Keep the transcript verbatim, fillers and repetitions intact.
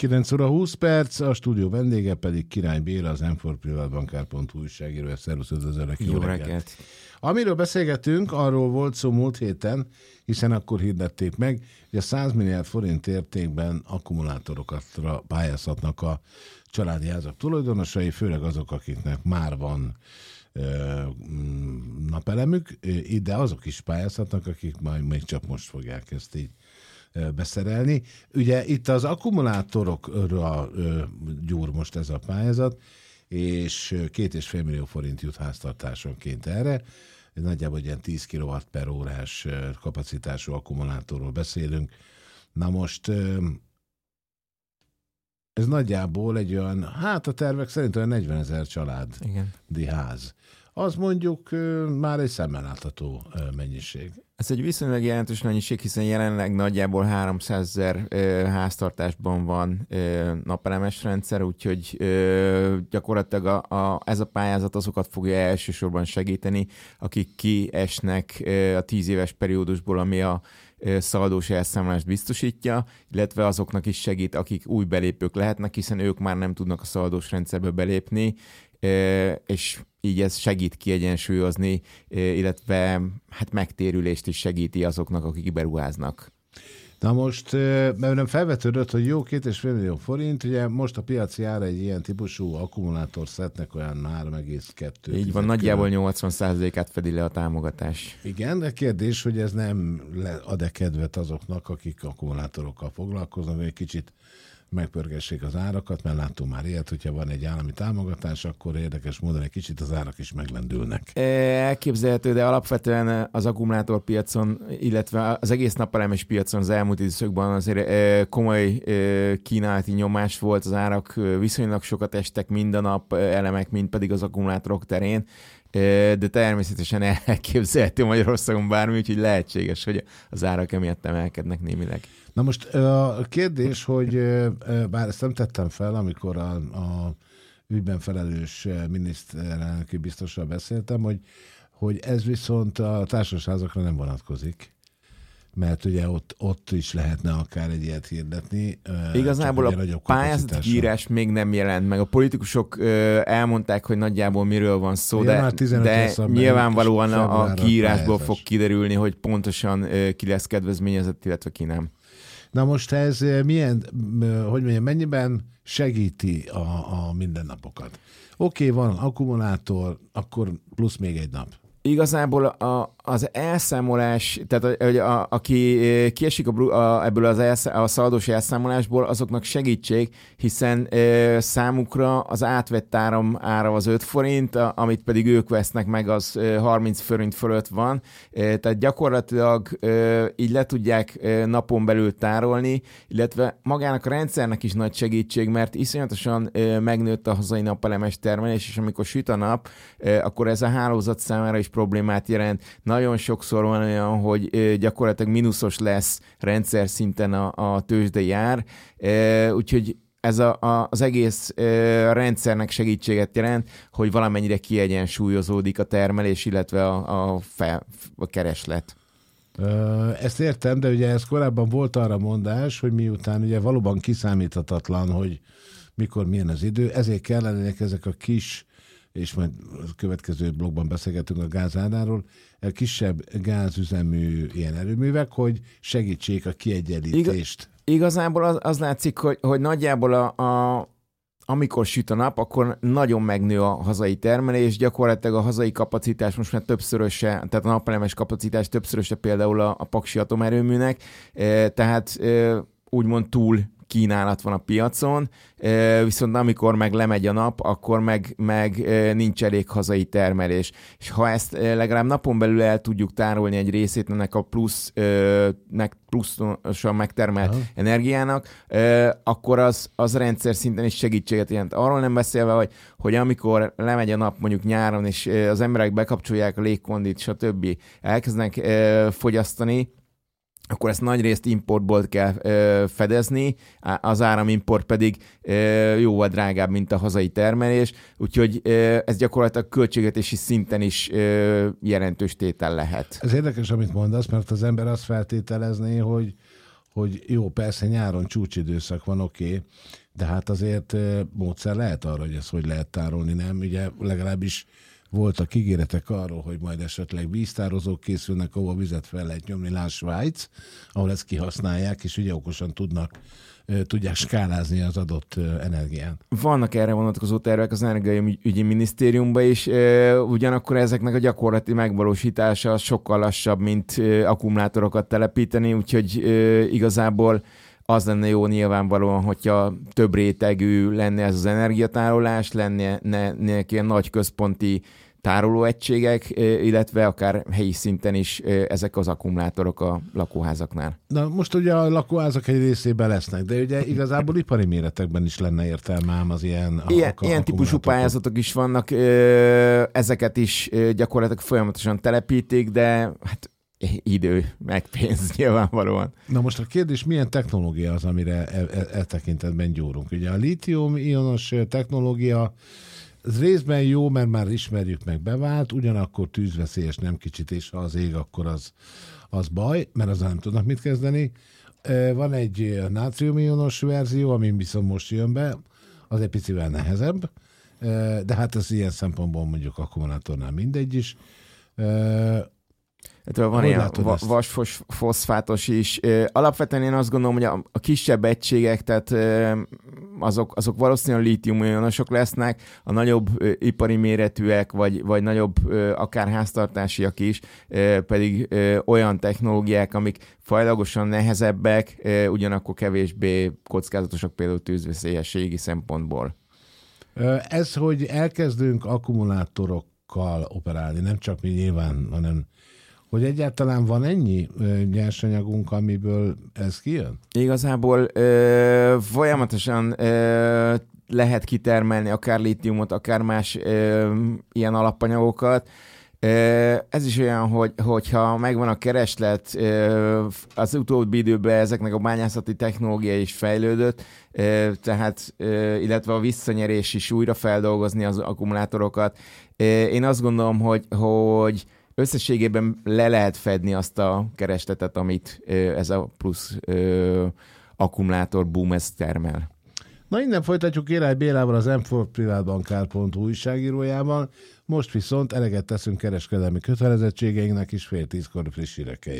kilenc óra húsz perc, a stúdió vendége pedig Király Béla, az em négy privatbankár pont hu újságíró. Szervusz, üdvözöllek, jó, jó reggelt. reggelt. Amiről beszélgetünk, arról volt szó múlt héten, hiszen akkor hirdették meg, hogy a száz milliárd forint értékben akkumulátorokat pályázhatnak a családi házak tulajdonosai, főleg azok, akiknek már van napelemük, de azok is pályázhatnak, akik majd még csak most fogják ezt így beszerelni. Ugye itt az akkumulátorokra gyúr most ez a pályázat, és két és fél millió forint jut háztartásonként erre. Nagyjából ilyen tíz kilowatt per órás kapacitású akkumulátorról beszélünk. Na most ez nagyjából egy olyan, hát a tervek szerint olyan negyvenezer családi ház. Az mondjuk már egy szemmel látható mennyiség. Ez egy viszonylag jelentős mennyiség, hiszen jelenleg nagyjából háromszázezer háztartásban van napelemes rendszer, úgyhogy ö, gyakorlatilag a, a, ez a pályázat azokat fogja elsősorban segíteni, akik kiesnek ö, a tíz éves periódusból, ami a szaldós elszámolást biztosítja, illetve azoknak is segít, akik új belépők lehetnek, hiszen ők már nem tudnak a szaldós rendszerbe belépni, és így ez segít kiegyensúlyozni, illetve hát megtérülést is segíti azoknak, akik beruháznak. Na most, mert felvetődött, hogy jó, két és fél millió forint, ugye most a piaci ára egy ilyen típusú akkumulátor szettnek olyan három egész kettő. Így van, nagyjából nyolcvan százalékát fedi le a támogatás. Igen, de kérdés, hogy ez nem ad-e kedvet azoknak, akik akkumulátorokkal foglalkoznak, hogy egy kicsit megpörgessék az árakat, mert láttunk már ilyet, hogyha van egy állami támogatás, akkor érdekes módon egy kicsit az árak is meglendülnek. Elképzelhető, de alapvetően az akkumulátorpiacon, illetve az egész napelemes piacon az elmúlt időszakban azért komoly kínálati nyomás volt, az árak viszonylag sokat estek mind a nap elemek, mind pedig az akkumulátorok terén, de természetesen elképzelhető Magyarországon bármi, úgyhogy lehetséges, hogy az árak emiatt emelkednek némileg. Na most a kérdés, hogy bár ezt nem tettem fel, amikor a, a ügyben felelős miniszterelnöki biztossal beszéltem, hogy, hogy ez viszont a társasházakra nem vonatkozik, mert ugye ott, ott is lehetne akár egy ilyet hirdetni. Igazából a pályázati írás még nem jelent meg. A politikusok elmondták, hogy nagyjából miről van szó, de, de nyilvánvalóan a, a kiírásból fog kiderülni, hogy pontosan ki lesz kedvezményezett, illetve ki nem. Na most ez milyen, hogy mondjam, mennyiben segíti a, a mindennapokat? Oké, okay, van akkumulátor, akkor plusz még egy nap. Igazából a, az elszámolás, tehát a, a, aki kiesik a, a, ebből az elsz, a szaldós elszámolásból, azoknak segítség, hiszen e, számukra az átvett áram ára az öt forint, a, amit pedig ők vesznek meg, az e, harminc forint fölött van. E, tehát gyakorlatilag e, így le tudják e, napon belül tárolni, illetve magának a rendszernek is nagy segítség, mert iszonyatosan e, megnőtt a hazai napelemes termelés, és amikor süt a nap, e, akkor ez a hálózat számára is problémát jelent. Nagyon sokszor van olyan, hogy gyakorlatilag mínuszos lesz rendszer szinten a, a tőzsdei ár, úgyhogy ez a, a, az egész rendszernek segítséget jelent, hogy valamennyire kiegyensúlyozódik a termelés, illetve a, a, fel, a kereslet. Ezt értem, de ugye ez korábban volt arra mondás, hogy miután ugye valóban kiszámíthatatlan, hogy mikor milyen az idő, ezért kellenek ezek a kis, és majd a következő blogban beszélgetünk a gázáráról, kisebb gázüzemű ilyen erőművek, hogy segítsék a kiegyenlítést. Ig- igazából az, az látszik, hogy, hogy nagyjából a, a, amikor süt a nap, akkor nagyon megnő a hazai termelés, gyakorlatilag a hazai kapacitás most már többszöröse, tehát a napelemes kapacitás többszöröse például a, a paksi atomerőműnek, e, tehát e, úgymond túl kínálat van a piacon, viszont amikor meg lemegy a nap, akkor meg, meg nincs elég hazai termelés. És ha ezt legalább napon belül el tudjuk tárolni egy részét ennek a plusz, meg pluszosan megtermelt Aha. energiának, akkor az, az rendszer szinten is segítséget jelent. Arról nem beszélve, hogy, hogy amikor lemegy a nap mondjuk nyáron, és az emberek bekapcsolják a légkondit, stb. Elkezdenek fogyasztani, akkor ezt nagyrészt importból kell ö, fedezni, az áramimport pedig ö, jóval drágább, mint a hazai termelés, úgyhogy ö, ez gyakorlatilag költségvetési szinten is ö, jelentős tétel lehet. Ez érdekes, amit mondasz, mert az ember azt feltételezné, hogy hogy jó, persze nyáron csúcsidőszak van, oké, okay, de hát azért módszer lehet arra, hogy ezt hogy lehet tárolni, nem? Ugye legalábbis voltak ígéretek arról, hogy majd esetleg víztározók készülnek, ahol vizet fel lehet nyomni, lásd Svájc, ahol ezt kihasználják, és ugye okosan tudnak, tudják skálázni az adott energián. Vannak erre vonatkozó tervek az Energiaügyi Minisztériumban is, ugyanakkor ezeknek a gyakorlati megvalósítása sokkal lassabb, mint akkumulátorokat telepíteni, úgyhogy igazából az lenne jó nyilvánvalóan, hogyha több rétegű lenne ez az energiatárolás, lenne ne, ne, ilyen nagy központi tárolóegységek, illetve akár helyi szinten is ezek az akkumulátorok a lakóházaknál. Na most ugye a lakóházak egy részében lesznek, de ugye igazából ipari méretekben is lenne értelme ám az ilyen Ilyen, ilyen típusú pályázatok is vannak, ezeket is gyakorlatilag folyamatosan telepítik, de hát idő, meg pénz nyilvánvalóan. Na most a kérdés, milyen technológia az, amire e, e, e tekintetben gyúrunk? Ugye a lítium-ionos technológia ez részben jó, mert már ismerjük meg, bevált, ugyanakkor tűzveszélyes, nem kicsit, és ha az ég, akkor az, az baj, mert azzal nem tudnak mit kezdeni. Van egy nátrium-ionos verzió, ami viszont most jön be, az egy picivel nehezebb, de hát ez ilyen szempontból mondjuk akkumulátornál mindegy is. Hát van ilyen vasfoszfátos is. Alapvetően én azt gondolom, hogy a, a kisebb egységek, tehát azok, azok valószínűleg lítium-ionosok lesznek, a nagyobb ipari méretűek, vagy, vagy nagyobb akár háztartásiak is, pedig olyan technológiák, amik fajlagosan nehezebbek, ugyanakkor kevésbé kockázatosak például tűzveszélyességi szempontból. Ez, hogy elkezdünk akkumulátorokkal operálni, nem csak mi nyilván, hanem hogy egyáltalán van ennyi ö, nyersanyagunk, amiből ez kijön? Igazából ö, folyamatosan ö, lehet kitermelni akár lítiumot, akár más ö, ilyen alapanyagokat. Ö, ez is olyan, hogy, hogyha megvan a kereslet, ö, az utóbbi időben ezeknek a bányászati technológia is fejlődött, ö, tehát, ö, illetve a visszanyerés is újra feldolgozni az akkumulátorokat. Ö, én azt gondolom, hogy, hogy összességében le lehet fedni azt a keresletet, amit ez a plusz ö, akkumulátor boom ez termel. Na innen folytatjuk Király Bélával, az em négy privátbankár pont hu újságírójával. Most viszont eleget teszünk kereskedelmi kötelezettségeinknek, és fél tízkor friss hírekkel.